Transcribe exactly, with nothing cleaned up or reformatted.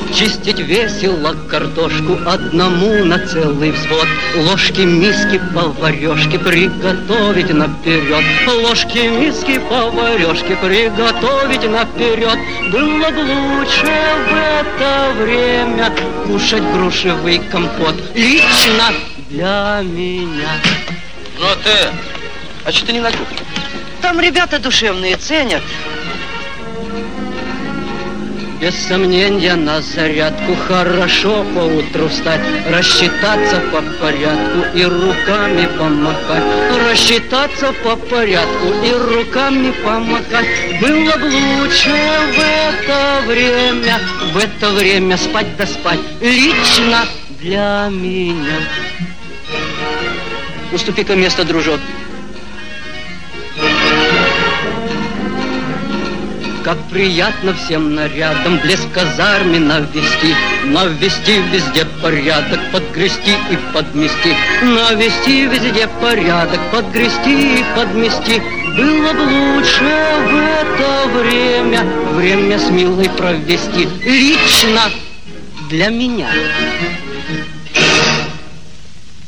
Чистить весело картошку одному на целый взвод. Ложки, миски, поварешки приготовить наперед. Ложки, миски, поварешки приготовить наперед. Было бы лучше в это время кушать грушевый компот. Лично для меня. Ну а ты, а что ты не на кухне? Там ребята душевные ценят. Без сомнения на зарядку хорошо поутру встать, рассчитаться по порядку и руками помахать. Рассчитаться по порядку и руками помахать. Было бы лучше в это время, в это время спать да спать. Лично для меня. Уступи-ка место, дружок. Как приятно всем нарядом блеск казарме навести, навести везде порядок, подгрести и подмести. Навести везде порядок, подгрести и подмести. Было бы лучше в это время, время с милой провести. Лично для меня.